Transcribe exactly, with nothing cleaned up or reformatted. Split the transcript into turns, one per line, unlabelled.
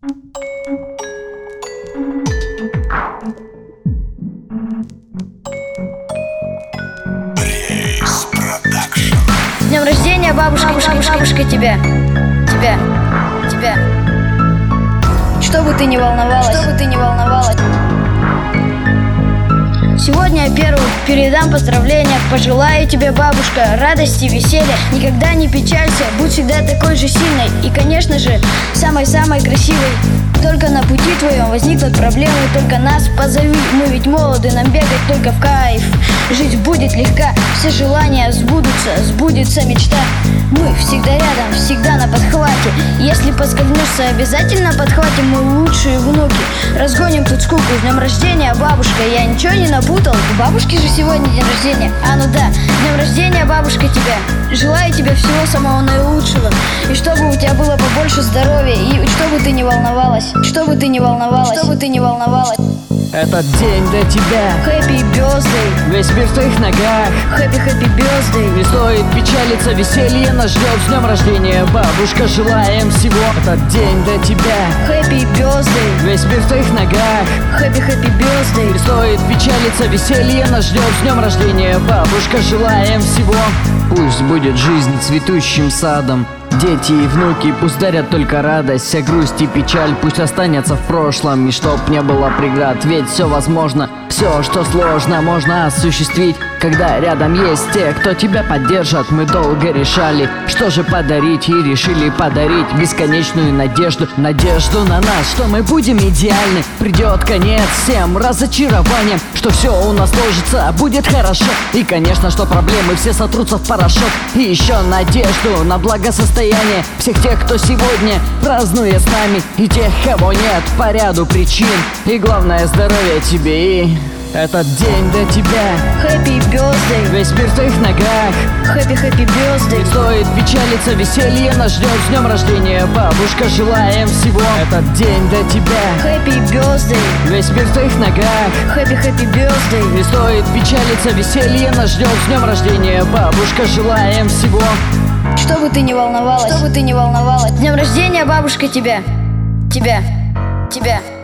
С днем рождения, бабушка, бабушка, бабушка, тебя, тебя, тебя. Чтобы ты не волновалась, чтобы ты не волновалась. Сегодня я первым передам поздравления. Пожелаю тебе, бабушка, радости, веселья. Никогда не печалься, будь всегда такой же сильной. И, конечно же, самой-самой красивой. Только на пути твоем возникнут проблемы, только нас позови. Мы ведь молоды, нам бегать только в кайф. Жизнь будет легка, все желания сбудутся, сбудется мечта. Мы всегда рядом, всегда на подхвате. Если поскользнешься, обязательно подхватим мы лучшие внуки. Разгоним тут скуку. С днем рождения, бабушка, я ничего не напутал. У бабушки же сегодня день рождения. А ну да, с днем рождения, бабушка, тебя. Желаю тебе всего самого наилучшего. И чтобы у тебя было побольше здоровья. И чтобы ты не волновалась. Чтобы ты не волновалась. Чтобы ты не волновалась.
Этот день для тебя.
Happy birthday.
Весь мир в твоих ногах.
Happy, happy birthday.
Не стоит печалиться, веселье нас ждет. С днем рождения, бабушка, желаем всего. Этот день для тебя.
Happy birthday.
Весь мир в твоих ногах.
Happy, happy birthday.
Не стоит печалиться, веселье нас ждет. С днем рождения, бабушка, желаем всего. Пусть будет жизнь цветущим садом. Дети и внуки пусть дарят только радость, вся грусть и печаль пусть останется в прошлом. И чтоб не было преград, ведь все возможно. Все, что сложно, можно осуществить, когда рядом есть те, кто тебя поддержат. Мы долго решали, что же подарить, и решили подарить бесконечную надежду. Надежду на нас, что мы будем идеальны. Придет конец всем разочарованиям, что все у нас сложится, будет хорошо. И конечно, что проблемы все сотрутся в порошок. И еще надежду на благосостояние всех тех, кто сегодня празднует с нами, и тех, кого нет по ряду причин. И главное, здоровья тебе, и этот день для тебя.
Happy birthday.
Весь мир в твоих ногах.
Happy, happy birthday.
Не стоит печалиться, веселье нас ждет. С днем рождения, бабушка, желаем всего. Этот день для тебя.
Happy birthday.
Весь мир в твоих ногах.
Happy, happy birthday.
Не стоит печалиться, веселье нас ждет. С днем рождения, бабушка, желаем всего.
Чтобы ты не волновалась, чтобы ты не волновалась. С днем рождения, бабушка, тебя, тебя, тебя.